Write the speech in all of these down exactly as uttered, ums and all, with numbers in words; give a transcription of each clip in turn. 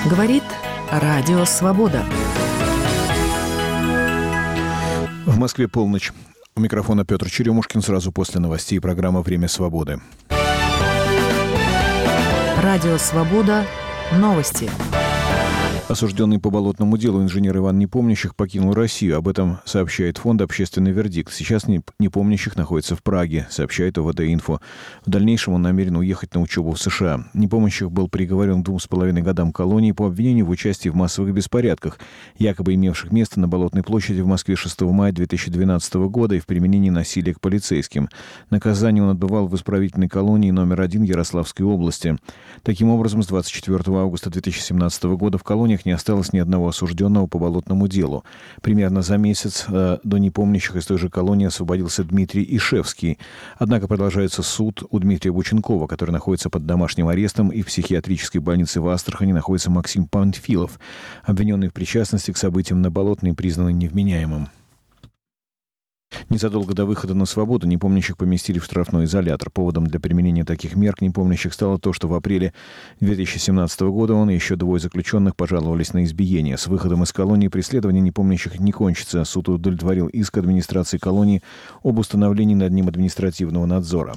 Говорит Радио Свобода. В Москве полночь. У микрофона Петр Черемушкин. Сразу после новостей программа «Время свободы». Радио Свобода. Новости. Осужденный по болотному делу инженер Иван Непомнящих покинул Россию. Об этом сообщает фонд «Общественный вердикт». Сейчас Непомнящих находится в Праге, сообщает ОВД-Инфо. В дальнейшем он намерен уехать на учебу в США. Непомнящих был приговорен к двум с половиной годам колонии по обвинению в участии в массовых беспорядках, якобы имевших место на Болотной площади в Москве шестого мая две тысячи двенадцатого года и в применении насилия к полицейским. Наказание он отбывал в исправительной колонии номер один Ярославской области. Таким образом, с двадцать четвёртого августа две тысячи семнадцатого года в колониях не осталось ни одного осужденного по болотному делу. Примерно за месяц э, до Непомнящих из той же колонии освободился Дмитрий Ишевский. Однако продолжается суд у Дмитрия Бученкова, который находится под домашним арестом, и в психиатрической больнице в Астрахани находится Максим Панфилов, обвиненный в причастности к событиям на Болотной, признанный невменяемым. Незадолго до выхода на свободу Непомнящих поместили в штрафной изолятор. Поводом для применения таких мер к Непомнящих стало то, что в апреле две тысячи семнадцатого года он и еще двое заключенных пожаловались на избиение. С выходом из колонии преследование Непомнящих не кончится. Суд удовлетворил иск администрации колонии об установлении над ним административного надзора.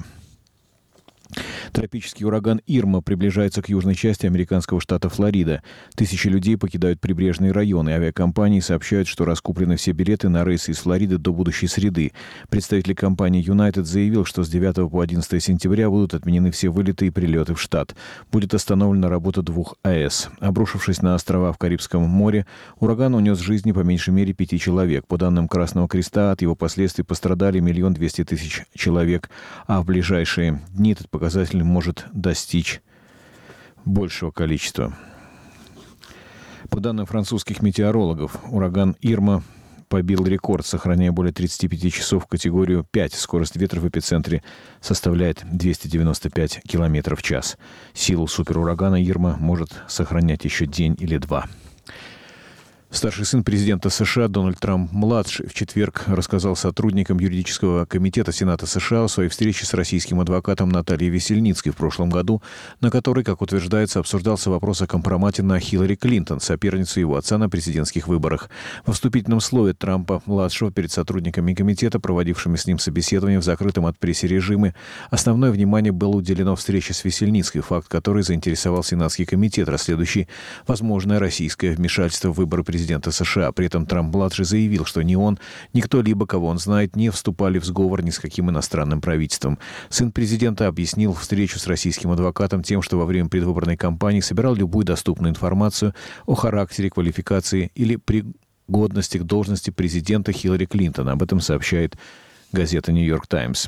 Тропический ураган Ирма приближается к южной части американского штата Флорида. Тысячи людей покидают прибрежные районы. Авиакомпании сообщают, что раскуплены все билеты на рейсы из Флориды до будущей среды. Представитель компании United заявил, что с девятого по одиннадцатое сентября будут отменены все вылеты и прилеты в штат. Будет остановлена работа двух АЭС. Обрушившись на острова в Карибском море, ураган унес жизни по меньшей мере пяти человек. По данным Красного Креста, от его последствий пострадали миллион двести тысяч человек, а в ближайшие дни этот показатель может достичь большего количества. По данным французских метеорологов, ураган Ирма побил рекорд, сохраняя более тридцати пяти часов в категорию пять. Скорость ветра в эпицентре составляет двести девяносто пять километров в час. Силу суперурагана Ирма может сохранять еще день или два. Старший сын президента США Дональд Трамп-младший в четверг рассказал сотрудникам юридического комитета Сената США о своей встрече с российским адвокатом Натальей Весельницкой в прошлом году, на которой, как утверждается, обсуждался вопрос о компромате на Хиллари Клинтон, соперницу его отца на президентских выборах. Во вступительном слове Трампа-младшего перед сотрудниками комитета, проводившими с ним собеседование в закрытом от прессы режиме, основное внимание было уделено встрече с Весельницкой, факт которой заинтересовал Сенатский комитет, расследующий возможное российское вмешательство в выборы президента президента США. При этом Трамп-младший заявил, что ни он, ни кто-либо, кого он знает, не вступали в сговор ни с каким иностранным правительством. Сын президента объяснил встречу с российским адвокатом тем, что во время предвыборной кампании собирал любую доступную информацию о характере, квалификации или пригодности к должности президента Хиллари Клинтон. Об этом сообщает газета «Нью-Йорк Таймс».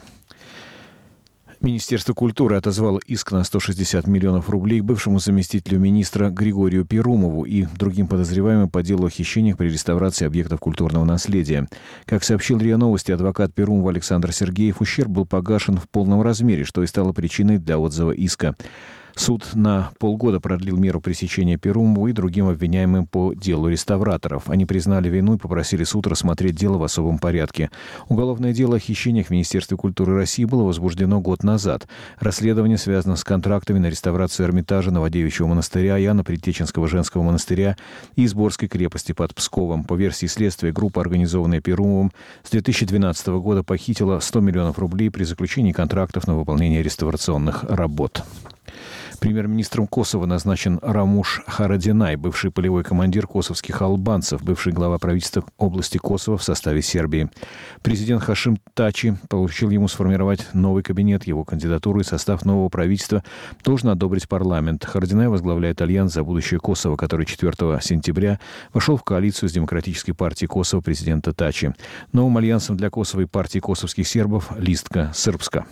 Министерство культуры отозвало иск на сто шестьдесят миллионов рублей бывшему заместителю министра Григорию Перумову и другим подозреваемым по делу о хищениях при реставрации объектов культурного наследия. Как сообщил РИА Новости, адвокат Перумова Александр Сергеев, ущерб был погашен в полном размере, что и стало причиной для отзыва иска. Суд на полгода продлил меру пресечения Перумову и другим обвиняемым по делу реставраторов. Они признали вину и попросили суд рассмотреть дело в особом порядке. Уголовное дело о хищениях в Министерстве культуры России было возбуждено год назад. Расследование связано с контрактами на реставрацию Эрмитажа, Новодевичьего монастыря, Иоанна-Предтеченского женского монастыря и Изборской крепости под Псковом. По версии следствия, группа, организованная Перумовым, с две тысячи двенадцатого года похитила сто миллионов рублей при заключении контрактов на выполнение реставрационных работ. Премьер-министром Косово назначен Рамуш Харадинай, бывший полевой командир косовских албанцев, бывший глава правительства области Косово в составе Сербии. Президент Хашим Тачи поручил ему сформировать новый кабинет. Его кандидатуру и состав нового правительства должен одобрить парламент. Харадинай возглавляет Альянс за будущее Косово, который четвёртого сентября вошел в коалицию с Демократической партией Косово президента Тачи. Новым альянсом для Косово и партии косовских сербов Листка Српска.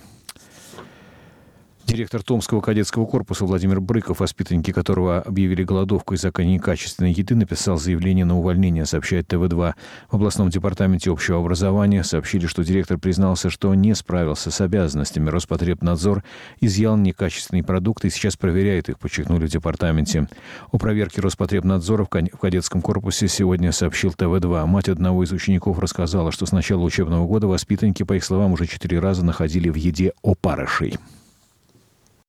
Директор Томского кадетского корпуса Владимир Брыков, воспитанники которого объявили голодовку из-за некачественной еды, написал заявление на увольнение, сообщает тэ вэ два. В областном департаменте общего образования сообщили, что директор признался, что не справился с обязанностями. Роспотребнадзор изъял некачественные продукты и сейчас проверяет их, подчеркнули в департаменте. О проверке Роспотребнадзора в кадетском корпусе сегодня сообщил тэ вэ два. Мать одного из учеников рассказала, что с начала учебного года воспитанники, по их словам, уже четыре раза находили в еде опарышей.